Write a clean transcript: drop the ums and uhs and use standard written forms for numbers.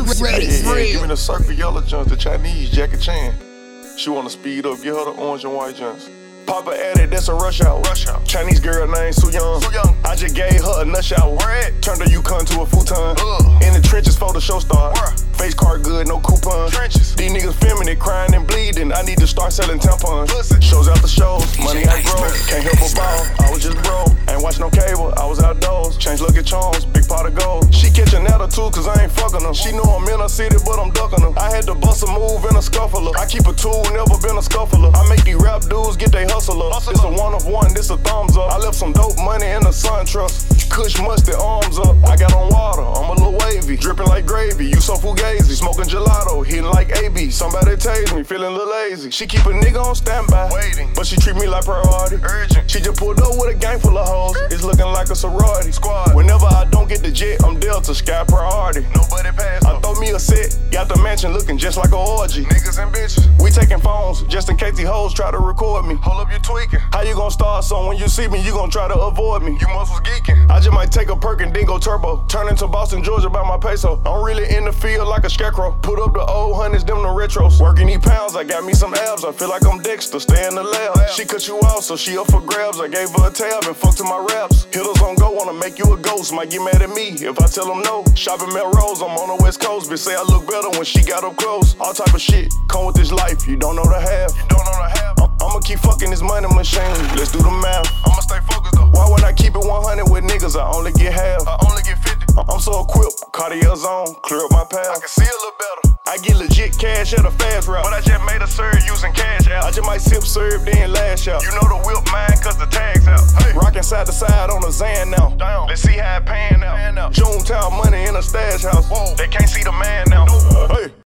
ready. Yeah, give me the circle yellow joints, the Chinese Jackie Chan. She wanna speed up, get her the orange and white joints. Papa added, that's a rush out. Chinese girl named Su Young. I just gave her a nut shower. Turned her Yukon to a futon. In the trenches for the show start. Face card good, no coupon. These niggas feminine, crying and bleeding. I need to start selling tampons. Shows after shows, money I grow. Can't help but ball, I was just broke. Ain't watch no cable, I was outdoors. Change luggage charms, big pot of gold. She catching attitude cause I ain't fucking her. She know I'm in a city but I'm ducking her. I had to bust a move in a scuffler. I keep a tool, never been a scuffler. I make these rap dudes get they hustler. It's a one of one, this a thumbs up. I left some dope money in the sun trust. Kush mustard, arms up. I got on water, I'm a little wavy. Dripping like gravy, you so fugazi. Smoking gelato, hitting like AB. Somebody tase me, feeling a little lazy. She keep a nigga on standby, waiting, but she treat me like priority. Urgent. She just pulled up with a gang full of hoes. It's looking like a sorority squad. Whenever I don't get the jet, I'm Delta, sky priority. Nobody pass. I throw me a set, got the mansion looking just like a orgy. Niggas and bitches, we taking phones just in case these hoes try to record me. Hold up, you tweaking. How you gon' start something when you see me? You gon' try to avoid me. You must was geeking. I just might take a perk and then go turbo. Turn into Boston, Georgia by my peso. I'm really in the field like a scarecrow. Put up the old hundreds, them the retros. Working these pounds, I got me some abs. I feel like I'm Dexter, stay in the lab. She cut you out, so she up for grabs. I gave her a tab and fuck to my raps. Hitters on go, wanna make you a ghost. Might get mad at me if I tell them no. Shopping Melrose, I'm on the West Coast. Bitch say I look better when she got up close. All type of shit, come with this life, you don't know the half. I'ma keep fucking this money machine, let's do the math. I'ma stay focused though. Why when I keep it 100 with niggas, I only get half. I only get 50. I'm so equipped, Cartier zone, clear up my path. I can see a little better. I get legit cash at a fast route, but I just made a serve using cash out. I just might sip serve, then lash out. You know the whip mine, cause the tag's out. Hey. Rockin' side to side on a Zan now. Damn. Let's see how it pan out. Junetown money in a stash house. Whoa. They can't see the